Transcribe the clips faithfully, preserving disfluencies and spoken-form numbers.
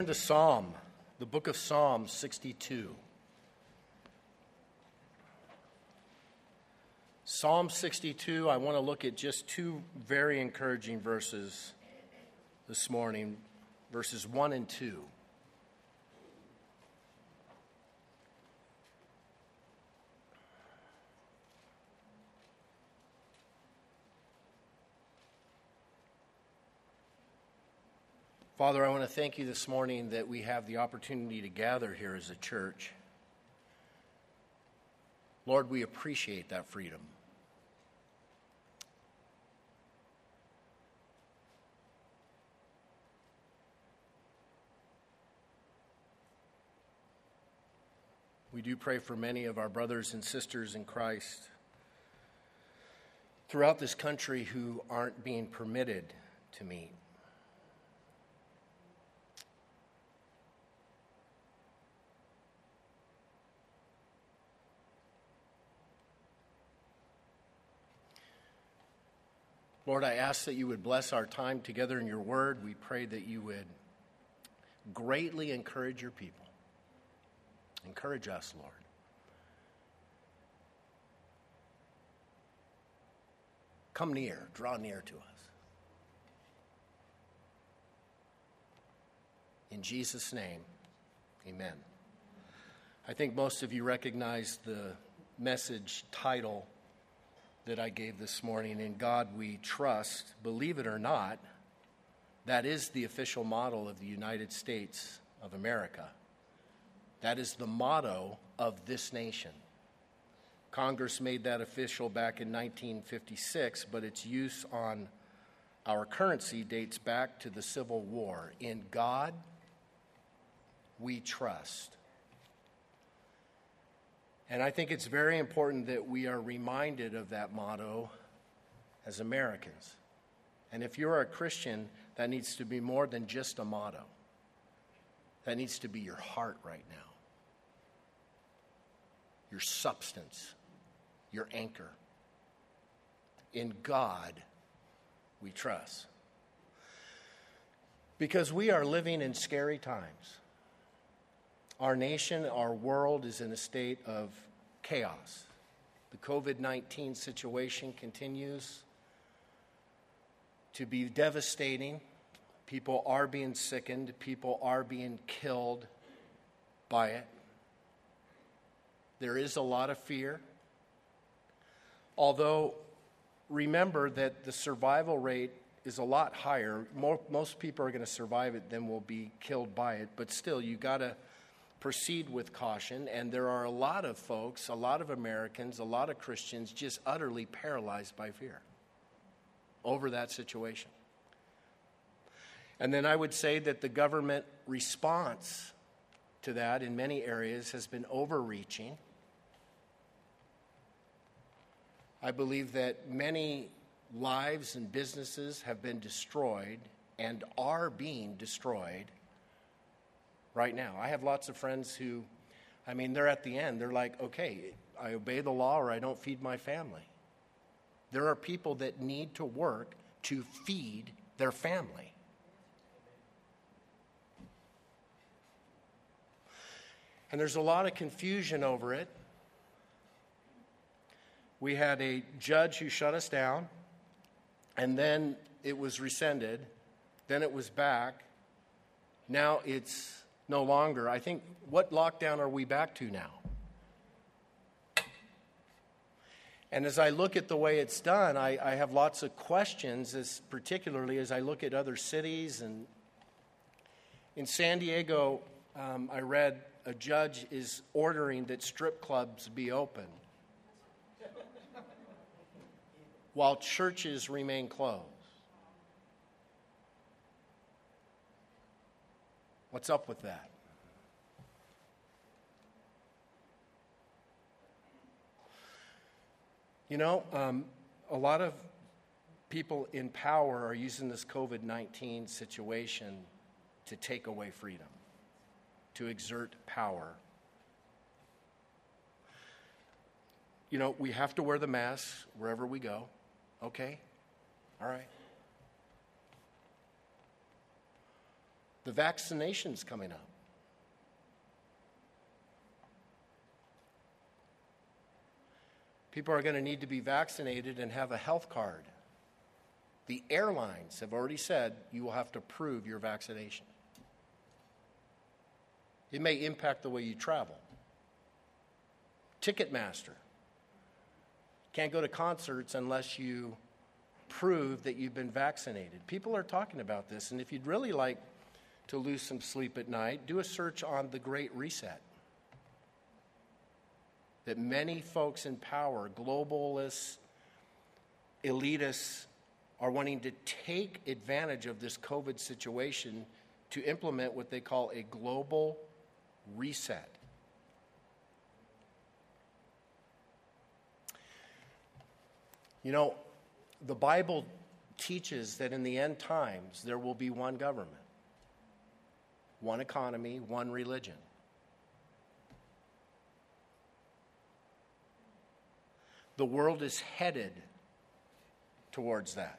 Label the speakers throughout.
Speaker 1: To Psalm, the book of Psalm sixty-two. Psalm sixty-two, I want to look at just two very encouraging verses this morning, verses one and two. Father, I want to thank you this morning that we have the opportunity to gather here as a church. Lord, we appreciate that freedom. We do pray for many of our brothers and sisters in Christ throughout this country who aren't being permitted to meet. Lord, I ask that you would bless our time together in your word. We pray that you would greatly encourage your people. Encourage us, Lord. Come near, draw near to us. In Jesus' name, amen. I think most of you recognize the message title that I gave this morning, In God We Trust. Believe it or not, that is the official motto of the United States of America. That is the motto of this nation. Congress made that official back in nineteen fifty-six, but its use on our currency dates back to the Civil War. In God we trust. And I think it's very important that we are reminded of that motto as Americans. And if you're a Christian, that needs to be more than just a motto. That needs to be your heart right now. Your substance, your anchor. In God we trust. Because we are living in scary times. Our nation, our world is in a state of chaos. The covid nineteen situation continues to be devastating. People are being sickened. People are being killed by it. There is a lot of fear. Although, remember that the survival rate is a lot higher. More, most people are going to survive it than will be killed by it. But still, you got to proceed with caution, and there are a lot of folks, a lot of Americans, a lot of Christians just utterly paralyzed by fear over that situation. And then I would say that the government response to that in many areas has been overreaching. I believe that many lives and businesses have been destroyed and are being destroyed right now. I have lots of friends who, I mean, they're at the end. They're like, okay, I obey the law or I don't feed my family. There are people that need to work to feed their family. And there's a lot of confusion over it. We had a judge who shut us down, and then it was rescinded, then it was back. Now it's no longer. I think, what lockdown are we back to now? And as I look at the way it's done, I, I have lots of questions, as particularly as I look at other cities. And in San Diego, um, I read a judge is ordering that strip clubs be open while churches remain closed. What's up with that? You know, um, a lot of people in power are using this covid nineteen situation to take away freedom, to exert power. You know, we have to wear the mask wherever we go. Okay? All right. The vaccination's coming up. People are going to need to be vaccinated and have a health card. The airlines have already said you will have to prove your vaccination. It may impact the way you travel. Ticketmaster. Can't go to concerts unless you prove that you've been vaccinated. People are talking about this, and if you'd really like to lose some sleep at night, do a search on the Great Reset. That many folks in power, globalists, elitists, are wanting to take advantage of this COVID situation to implement what they call a global reset. You know, the Bible teaches that in the end times there will be one government, one economy, one religion. The world is headed towards that.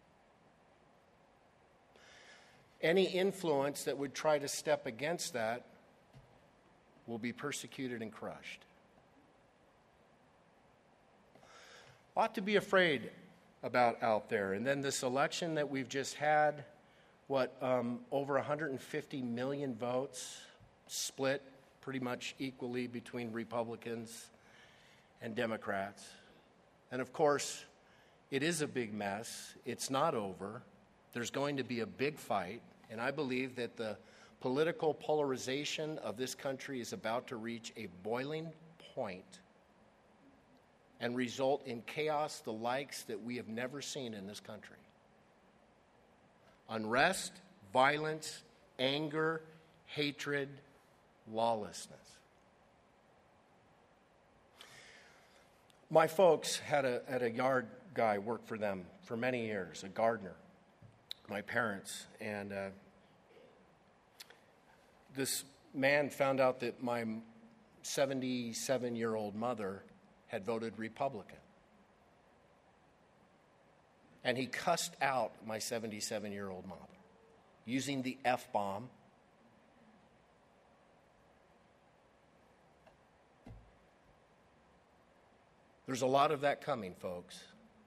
Speaker 1: Any influence that would try to step against that will be persecuted and crushed. A lot to be afraid about out there. And then this election that we've just had, what, um, over one hundred fifty million votes, split pretty much equally between Republicans and Democrats. And of course, it is a big mess. It's not over. There's going to be a big fight. And I believe that the political polarization of this country is about to reach a boiling point and result in chaos the likes that we have never seen in this country. Unrest, violence, anger, hatred, lawlessness. My folks had a, had a yard guy work for them for many years, a gardener, my parents. And uh, this man found out that my seventy-seven-year-old mother had voted Republican. And he cussed out my seventy-seven-year-old mother using the F-bomb. There's a lot of that coming, folks.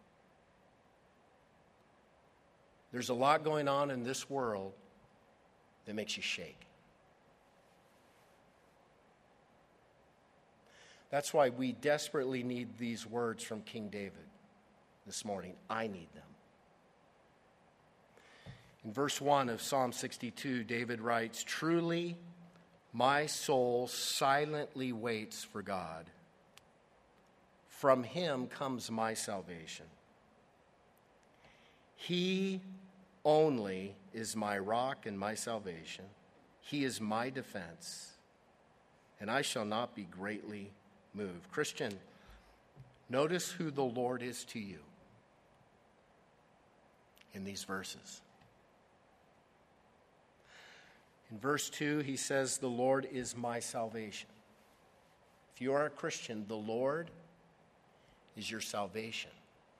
Speaker 1: There's a lot going on in this world that makes you shake. That's why we desperately need these words from King David this morning. I need them. In verse one of Psalm sixty-two, David writes, "Truly, my soul silently waits for God. From him comes my salvation. He only is my rock and my salvation. He is my defense, and I shall not be greatly moved." Christian, notice who the Lord is to you in these verses. In verse two, he says, "The Lord is my salvation." If you are a Christian, the Lord is your salvation.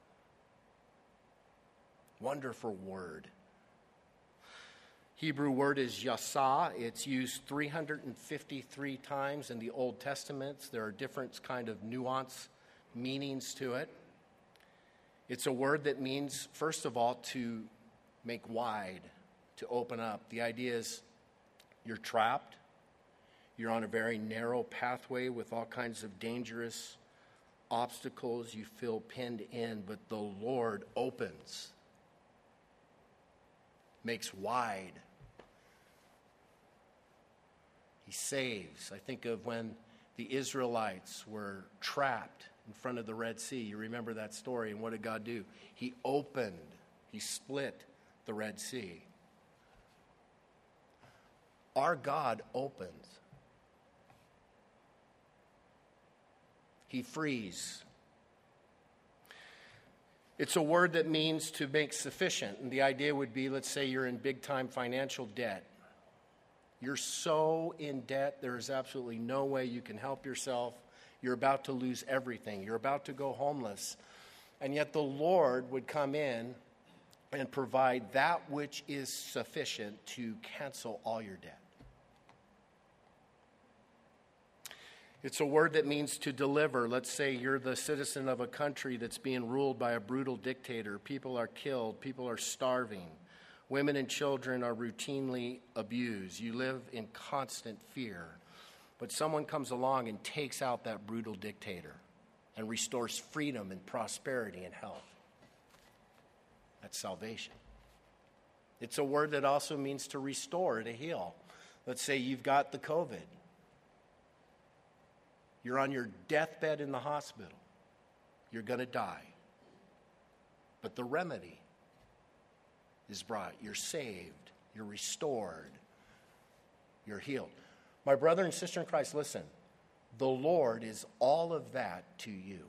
Speaker 1: Wonderful word. Hebrew word is yasah. It's used three hundred fifty-three times in the Old Testament. There are different kind of nuance meanings to it. It's a word that means, first of all, to make wide, to open up. The idea is you're trapped. You're on a very narrow pathway with all kinds of dangerous obstacles. You feel pinned in, but the Lord opens, makes wide. He saves. I think of when the Israelites were trapped in front of the Red Sea. You remember that story, and what did God do? He opened, he split the Red Sea. Our God opens. He frees. It's a word that means to make sufficient. And the idea would be, let's say you're in big-time financial debt. You're so in debt, there is absolutely no way you can help yourself. You're about to lose everything. You're about to go homeless. And yet the Lord would come in and provide that which is sufficient to cancel all your debt. It's a word that means to deliver. Let's say you're the citizen of a country that's being ruled by a brutal dictator. People are killed. People are starving. Women and children are routinely abused. You live in constant fear. But someone comes along and takes out that brutal dictator and restores freedom and prosperity and health. That's salvation. It's a word that also means to restore, to heal. Let's say you've got the COVID. You're on your deathbed in the hospital. You're going to die. But the remedy is brought. You're saved. You're restored. You're healed. My brother and sister in Christ, listen. The Lord is all of that to you.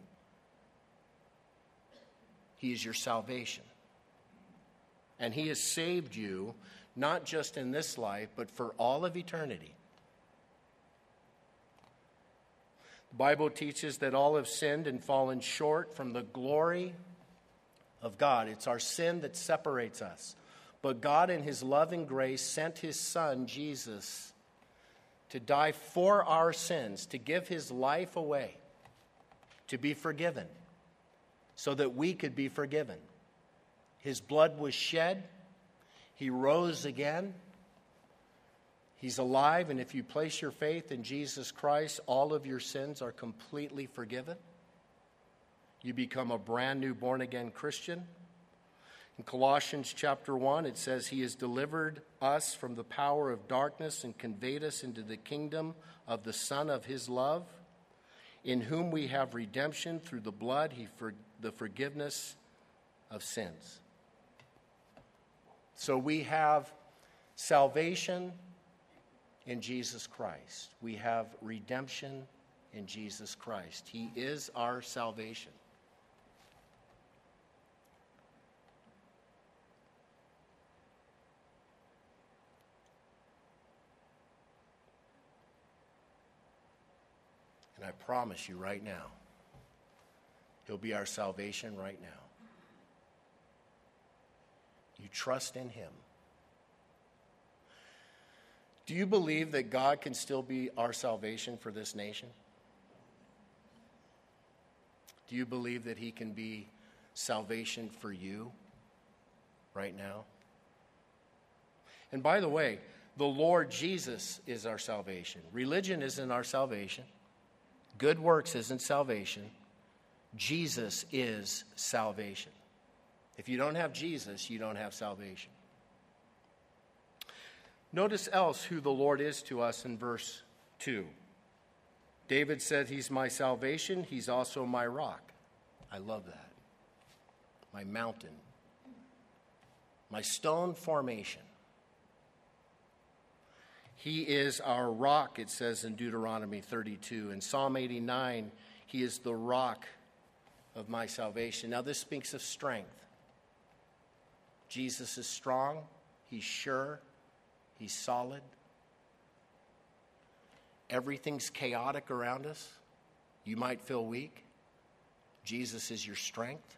Speaker 1: He is your salvation. And He has saved you, not just in this life, but for all of eternity. The Bible teaches that all have sinned and fallen short from the glory of God. It's our sin that separates us. But God, in His loving grace, sent His Son, Jesus, to die for our sins, to give His life away, to be forgiven, so that we could be forgiven. His blood was shed. He rose again. He's alive, and if you place your faith in Jesus Christ, all of your sins are completely forgiven. You become a brand new born-again Christian. In Colossians chapter one, it says, He has delivered us from the power of darkness and conveyed us into the kingdom of the Son of His love, in whom we have redemption through the blood, he for, the forgiveness of sins. So we have salvation in Jesus Christ. We have redemption in Jesus Christ. He is our salvation. And I promise you right now, He'll be our salvation right now. You trust in Him. Do you believe that God can still be our salvation for this nation? Do you believe that He can be salvation for you right now? And by the way, the Lord Jesus is our salvation. Religion isn't our salvation. Good works isn't salvation. Jesus is salvation. If you don't have Jesus, you don't have salvation. Notice else who the Lord is to us in verse two. David said, He's my salvation. He's also my rock. I love that. My mountain. My stone formation. He is our rock, it says in Deuteronomy thirty-two. In Psalm eighty-nine, He is the rock of my salvation. Now this speaks of strength. Jesus is strong. He's sure. He's solid. Everything's chaotic around us. You might feel weak. Jesus is your strength.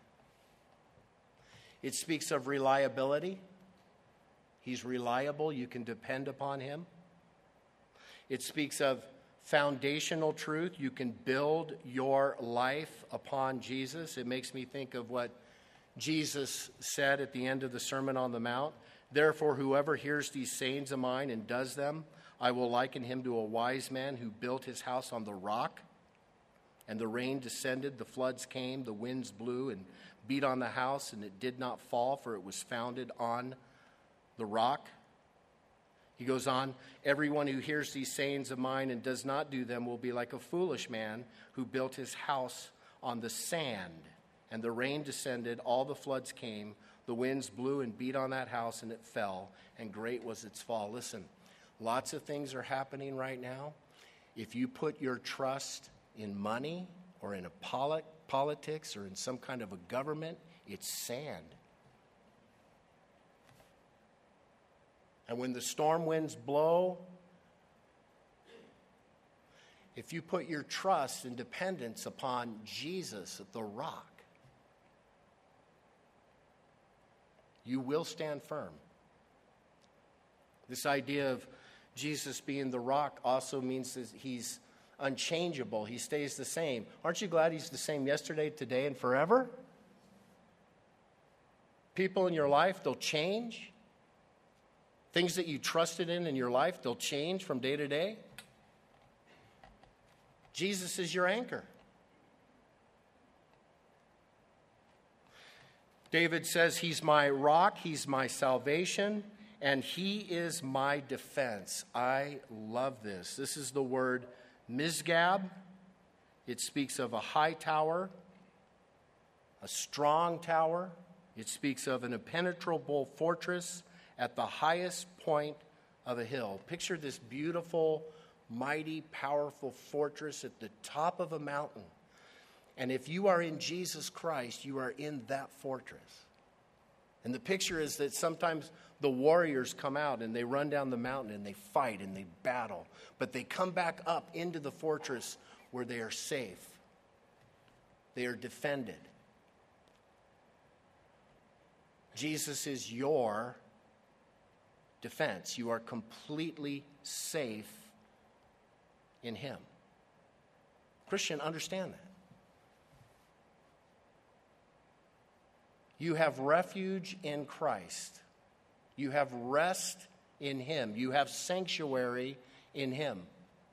Speaker 1: It speaks of reliability. He's reliable. You can depend upon Him. It speaks of foundational truth. You can build your life upon Jesus. It makes me think of what Jesus said at the end of the Sermon on the Mount. Therefore, whoever hears these sayings of mine and does them, I will liken him to a wise man who built his house on the rock. And the rain descended, the floods came, the winds blew and beat on the house, and it did not fall, for it was founded on the rock. He goes on, everyone who hears these sayings of mine and does not do them will be like a foolish man who built his house on the sand. And the rain descended, all the floods came, the winds blew and beat on that house, and it fell, and great was its fall. Listen, lots of things are happening right now. If you put your trust in money or in a polit- politics or in some kind of a government, it's sand. And when the storm winds blow, if you put your trust and dependence upon Jesus, the rock, You will stand firm. This idea of Jesus being the rock also means that he's unchangeable. He stays the same. Aren't you glad he's the same yesterday, today, and forever? People in your life, they'll change. Things that you trusted in in your life, they'll change from day to day. Jesus is your anchor. David says, he's my rock, he's my salvation, and he is my defense. I love this. This is the word Mizgab. It speaks of a high tower, a strong tower. It speaks of an impenetrable fortress at the highest point of a hill. Picture this beautiful, mighty, powerful fortress at the top of a mountain. And if you are in Jesus Christ, you are in that fortress. And the picture is that sometimes the warriors come out and they run down the mountain and they fight and they battle. But they come back up into the fortress where they are safe. They are defended. Jesus is your defense. You are completely safe in him. Christian, understand that. You have refuge in Christ. You have rest in him. You have sanctuary in him.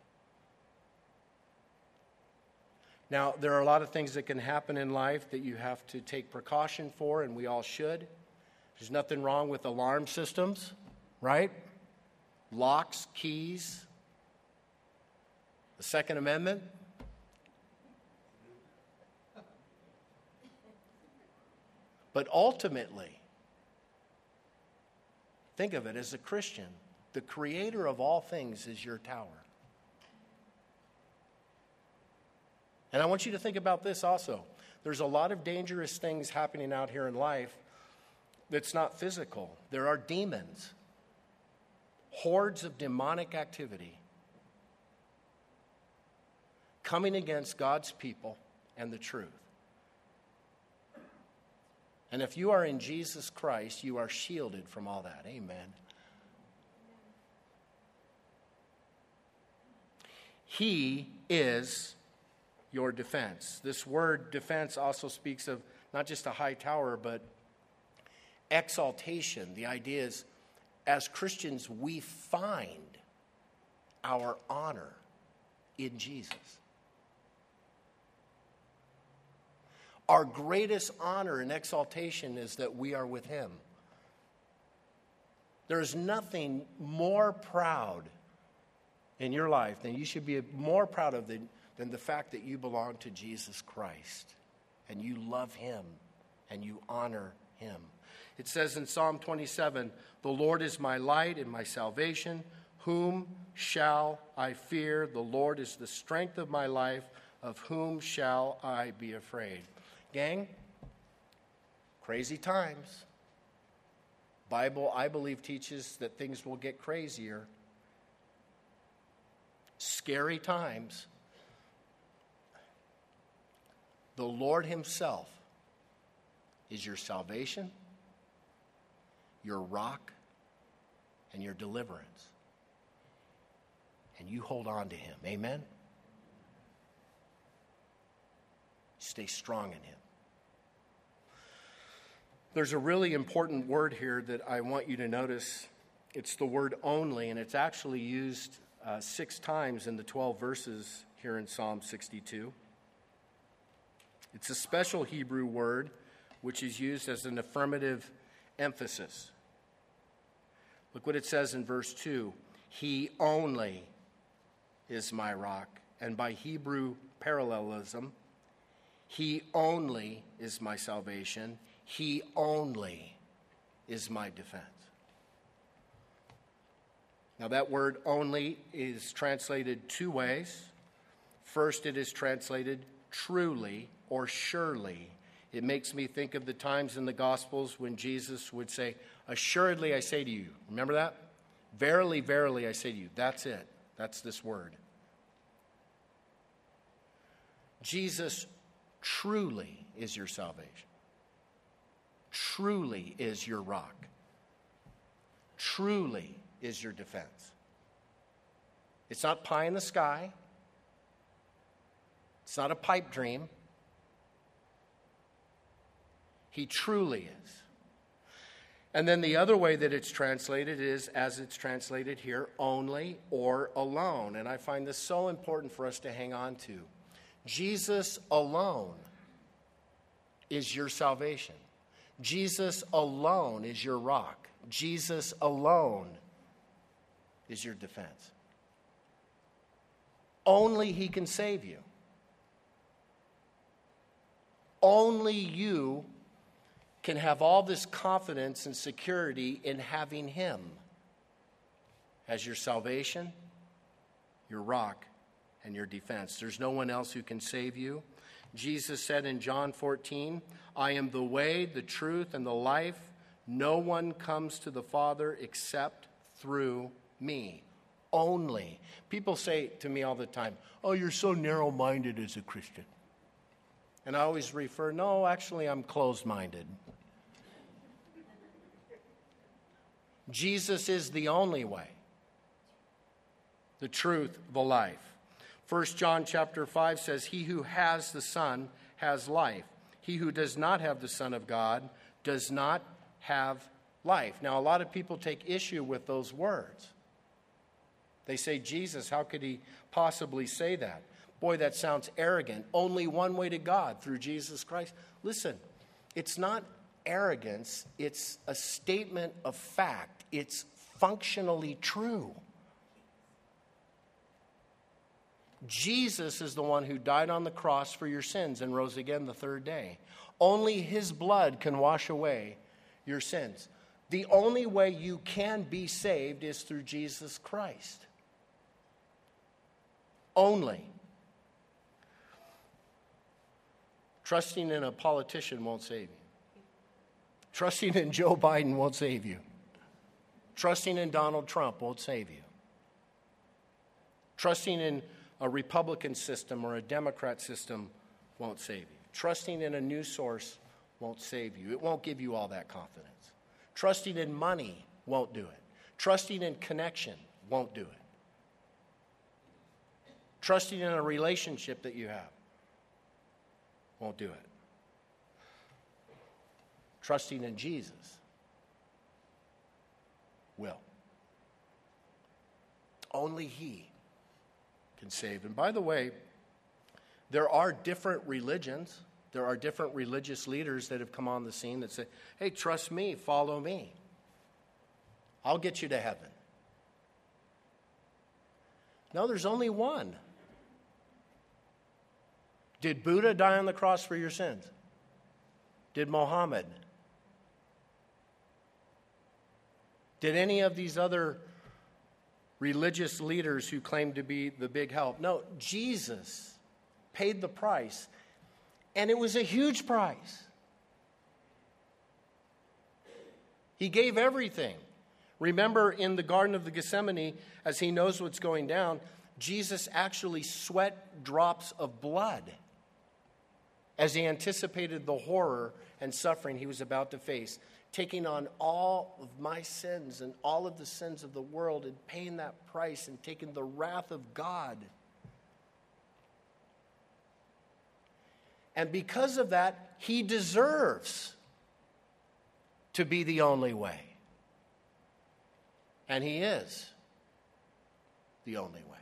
Speaker 1: Now, there are a lot of things that can happen in life that you have to take precaution for, and we all should. There's nothing wrong with alarm systems, right? Locks, keys. The Second Amendment. But ultimately, think of it as a Christian, the creator of all things is your tower. And I want you to think about this also. There's a lot of dangerous things happening out here in life that's not physical. There are demons, hordes of demonic activity coming against God's people and the truth. And if you are in Jesus Christ, you are shielded from all that. Amen. He is your defense. This word defense also speaks of not just a high tower, but exaltation. The idea is, as Christians, we find our honor in Jesus. Our greatest honor and exaltation is that we are with him. There's nothing more proud in your life than you should be more proud of than, than the fact that you belong to Jesus Christ and you love him and you honor him. It says in Psalm twenty-seven, "The Lord is my light and my salvation. Whom shall I fear? The Lord is the strength of my life. Of whom shall I be afraid?" Gang, crazy times. Bible, I believe, teaches that things will get crazier. Scary times. The Lord himself is your salvation, your rock, and your deliverance. And you hold on to him. Amen? Stay strong in him. There's a really important word here that I want you to notice. It's the word only, and it's actually used uh, six times in the twelve verses here in Psalm sixty-two. It's a special Hebrew word which is used as an affirmative emphasis. Look what it says in verse two. He only is my rock. And by Hebrew parallelism, he only is my salvation. He only is my defense. Now that word only is translated two ways. First, it is translated truly or surely. It makes me think of the times in the Gospels when Jesus would say, "Assuredly I say to you." Remember that? "Verily, verily I say to you." That's it. That's this word. Jesus truly is your salvation. truly is your rock, truly is your defense. It's not pie in the sky. It's not a pipe dream. He truly is. And then the other way that it's translated is, as it's translated here, only or alone. And I find this so important for us to hang on to. Jesus alone is your salvation. Jesus alone is your rock. Jesus alone is your defense. Only He can save you. Only you can have all this confidence and security in having Him as your salvation, your rock, and your defense. There's no one else who can save you. Jesus said in John fourteen, I am the way, the truth, and the life. No one comes to the Father except through me. Only. People say to me all the time, oh, you're so narrow-minded as a Christian. And I always refer, no, actually, I'm closed-minded. Jesus is the only way, the truth, the life. First John chapter five says, he who has the Son has life. He who does not have the Son of God does not have life. Now, a lot of people take issue with those words. They say, Jesus, how could he possibly say that? Boy, that sounds arrogant. Only one way to God, through Jesus Christ. Listen, it's not arrogance. It's a statement of fact. It's functionally true. Jesus is the one who died on the cross for your sins and rose again the third day. Only His blood can wash away your sins. The only way you can be saved is through Jesus Christ. Only. Trusting in a politician won't save you. Trusting in Joe Biden won't save you. Trusting in Donald Trump won't save you. Trusting in a Republican system or a Democrat system won't save you. Trusting in a news source won't save you. It won't give you all that confidence. Trusting in money won't do it. Trusting in connection won't do it. Trusting in a relationship that you have won't do it. Trusting in Jesus will. Only He can save. And by the way, there are different religions. There are different religious leaders that have come on the scene that say, hey, trust me, follow me. I'll get you to heaven. No, there's only one. Did Buddha die on the cross for your sins? Did Muhammad? Did any of these other religious leaders who claim to be the big help? No, Jesus paid the price, and it was a huge price. He gave everything. Remember in the Garden of the Gethsemane, as He knows what's going down, Jesus actually sweat drops of blood as He anticipated the horror and suffering He was about to face, taking on all of my sins and all of the sins of the world and paying that price and taking the wrath of God. And because of that, He deserves to be the only way. And He is the only way.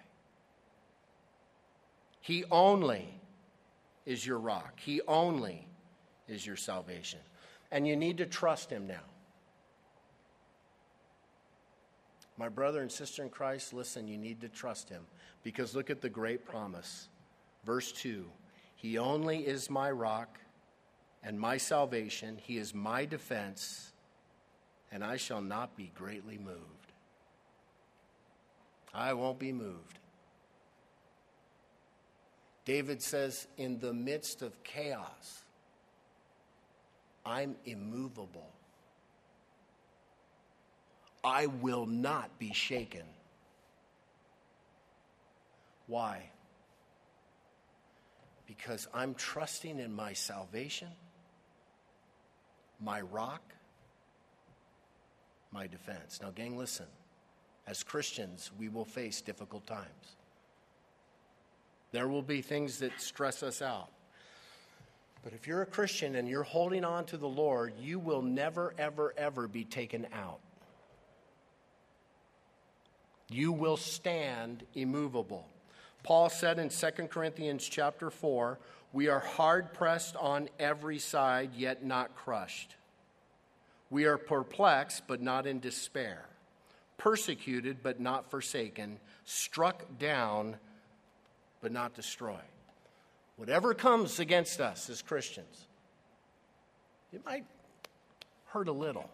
Speaker 1: He only is your rock. He only is your salvation. And you need to trust Him now. My brother and sister in Christ, listen, you need to trust Him. Because look at the great promise. Verse two, He only is my rock and my salvation. He is my defense, and I shall not be greatly moved. I won't be moved. David says, in the midst of chaos, I'm immovable. I will not be shaken. Why? Because I'm trusting in my salvation. my rock, my defense. Now, gang, listen. As Christians, we will face difficult times. There will be things that stress us out. But if you're a Christian and you're holding on to the Lord, you will never, ever, ever be taken out. You will stand immovable. Paul said in Second Corinthians chapter four, we are hard-pressed on every side, yet not crushed. We are perplexed, but not in despair. Persecuted, but not forsaken. Struck down, but not destroyed. Whatever comes against us as Christians, it might hurt a little.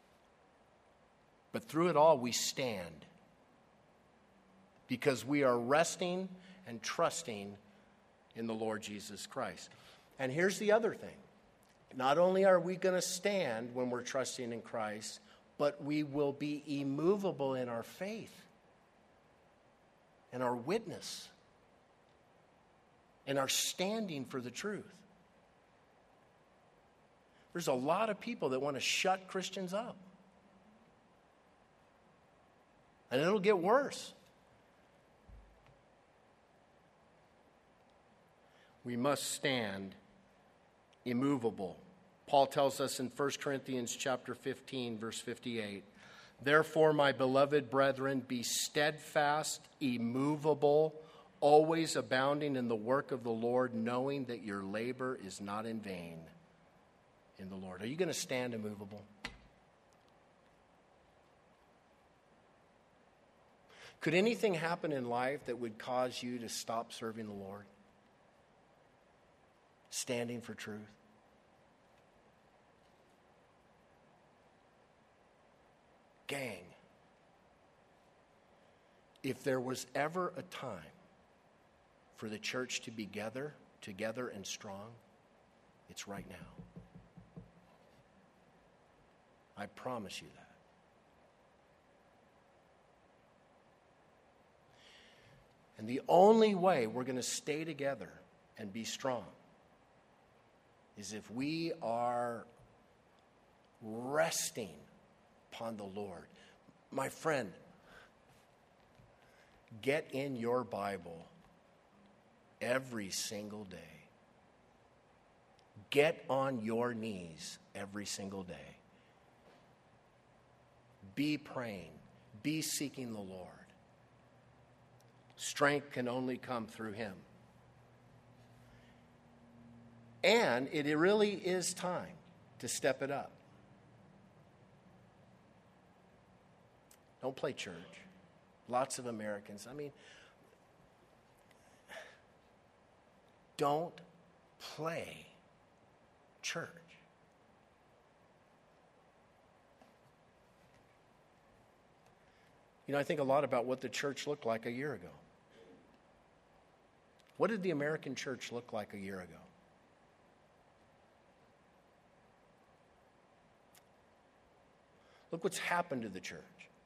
Speaker 1: But through it all, we stand. Because we are resting and trusting in the Lord Jesus Christ. And here's the other thing. Not only are we going to stand when we're trusting in Christ, but we will be immovable in our faith and our witness and our standing for the truth. There's a lot of people that want to shut Christians up. And it'll get worse. We must stand immovable. Paul tells us in First Corinthians chapter fifteen, verse fifty-eight, therefore, my beloved brethren, be steadfast, immovable, always abounding in the work of the Lord, knowing that your labor is not in vain in the Lord. Are you going to stand immovable? Could anything happen in life that would cause you to stop serving the Lord? Standing for truth? Gang, if there was ever a time for the church to be together, together and strong, it's right now. I promise you that. And the only way we're going to stay together and be strong is if we are resting upon the Lord. My friend, get in your Bible every single day. Get on your knees every single day. Be praying. Be seeking the Lord. Strength can only come through Him. And it really is time to step it up. Don't play church. Lots of Americans, I mean, don't play church. You know, I think a lot about what the church looked like a year ago. What did the American church look like a year ago? Look what's happened to the church.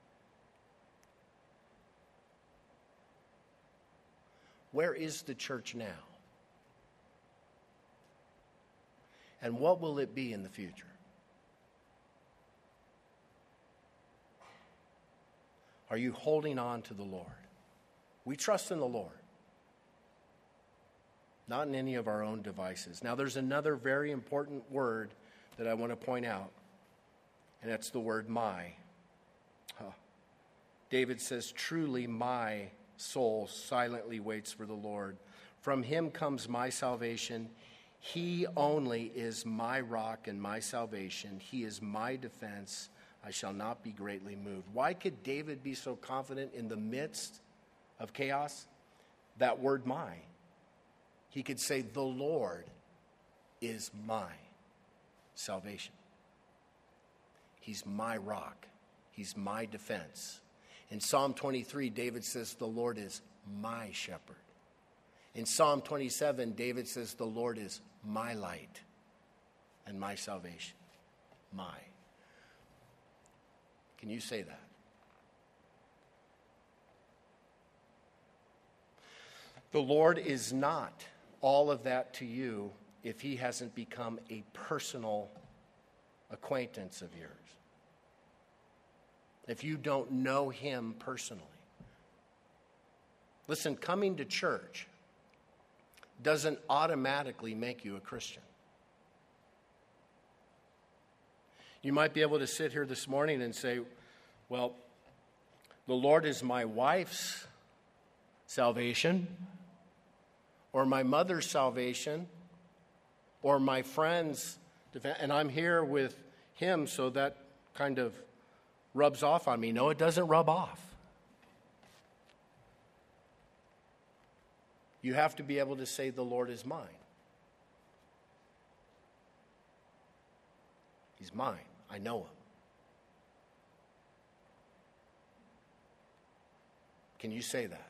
Speaker 1: Where is the church now? And what will it be in the future? Are you holding on to the Lord? We trust in the Lord, not in any of our own devices. Now, there's another very important word that I want to point out, and that's the word my. Huh. David says, truly my soul silently waits for the Lord. From Him comes my salvation. He only is my rock and my salvation. He is my defense. I shall not be greatly moved. Why could David be so confident in the midst of chaos? That word my. He could say, the Lord is my salvation. He's my rock. He's my defense. In Psalm twenty-three, David says, the Lord is my shepherd. In Psalm twenty-seven, David says, the Lord is my light and my salvation. My. Can you say that? The Lord is not all of that to you if He hasn't become a personal acquaintance of yours, if you don't know him personally. Listen, coming to church doesn't automatically make you a Christian. You might be able to sit here this morning and say, well, the Lord is my wife's salvation, or my mother's salvation, or my friend's, and I'm here with him, so that kind of rubs off on me. No, it doesn't rub off. You have to be able to say, the Lord is mine. He's mine. I know him. Can you say that?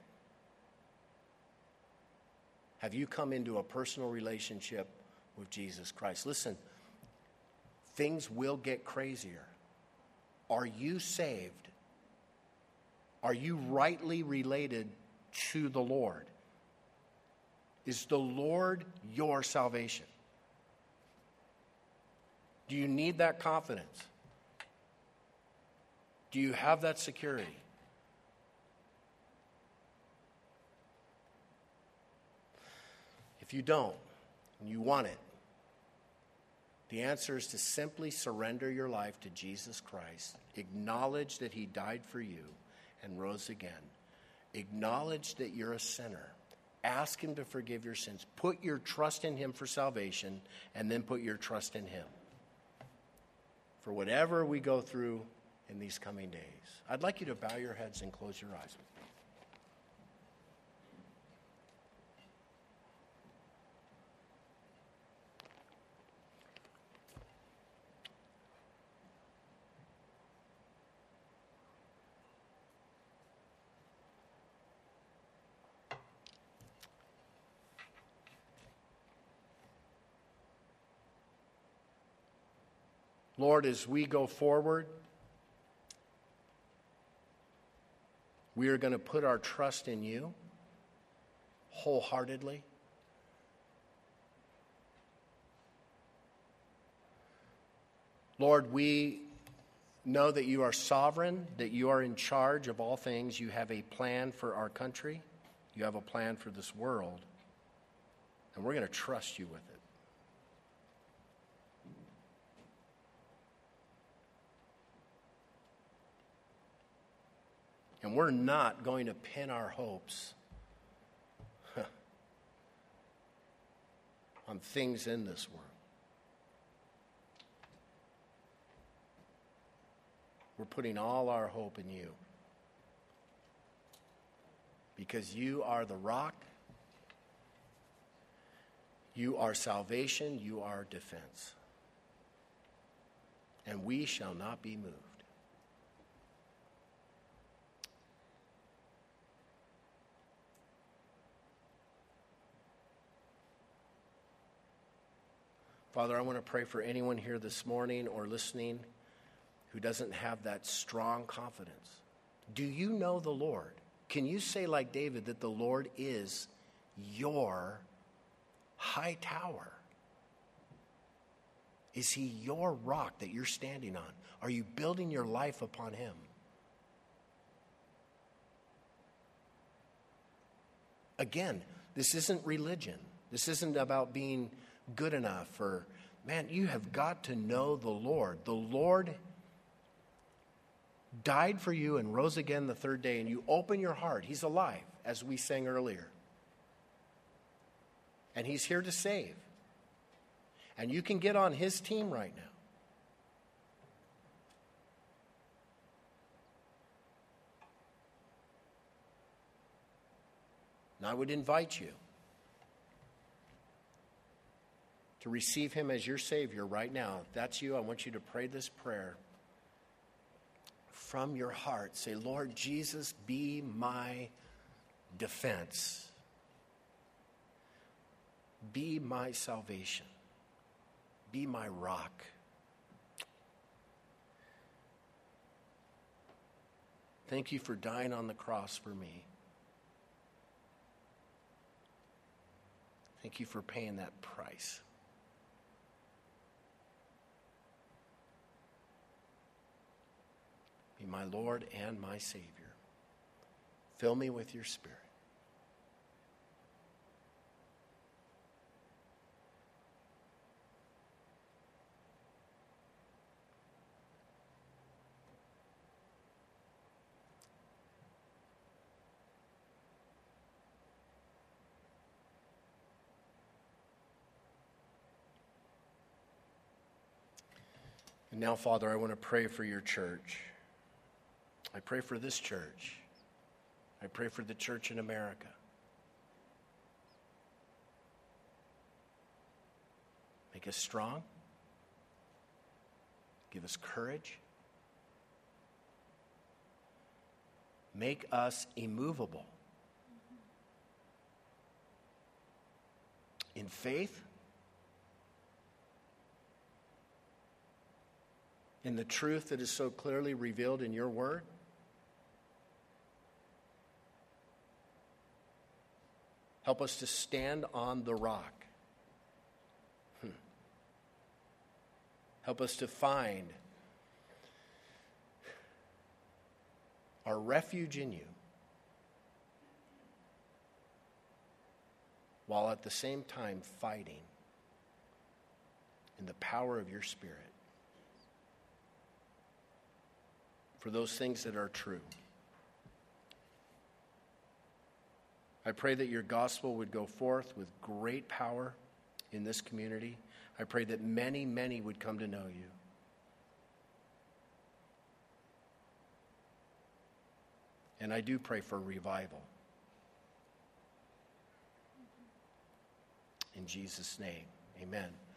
Speaker 1: Have you come into a personal relationship with Jesus Christ? Listen, things will get crazier. Are you saved? Are you rightly related to the Lord? Is the Lord your salvation? Do you need that confidence? Do you have that security? If you don't, and you want it, the answer is to simply surrender your life to Jesus Christ. Acknowledge that he died for you and rose again. Acknowledge that you're a sinner. Ask him to forgive your sins. Put your trust in him for salvation, and then put your trust in him for whatever we go through in these coming days. I'd like you to bow your heads and close your eyes with me. Lord, as we go forward, we are going to put our trust in you wholeheartedly. Lord, we know that you are sovereign, that you are in charge of all things. You have a plan for our country. You have a plan for this world. And we're going to trust you with it. And we're not going to pin our hopes on things in this world. We're putting all our hope in you. Because you are the rock, you are salvation, you are defense. And we shall not be moved. Father, I want to pray for anyone here this morning or listening who doesn't have that strong confidence. Do you know the Lord? Can you say like David that the Lord is your high tower? Is he your rock that you're standing on? Are you building your life upon him? Again, this isn't religion. This isn't about being good enough, or, man, you have got to know the Lord. The Lord died for you and rose again the third day, and you open your heart. He's alive, as we sang earlier. And he's here to save. And you can get on his team right now. And I would invite you to receive him as your Savior right now. If that's you, I want you to pray this prayer from your heart. Say, Lord Jesus, be my defense. Be my salvation. Be my rock. Thank you for dying on the cross for me. Thank you for paying that price. Be my Lord and my Savior. Fill me with your Spirit. And now, Father, I want to pray for your church. I pray for this church. I pray for the church in America. Make us strong. Give us courage. Make us immovable in faith, in the truth that is so clearly revealed in your word. Help us to stand on the rock. Hmm. Help us to find our refuge in you, while at the same time fighting in the power of your Spirit for those things that are true. I pray that your gospel would go forth with great power in this community. I pray that many, many would come to know you. And I do pray for revival. In Jesus' name, amen.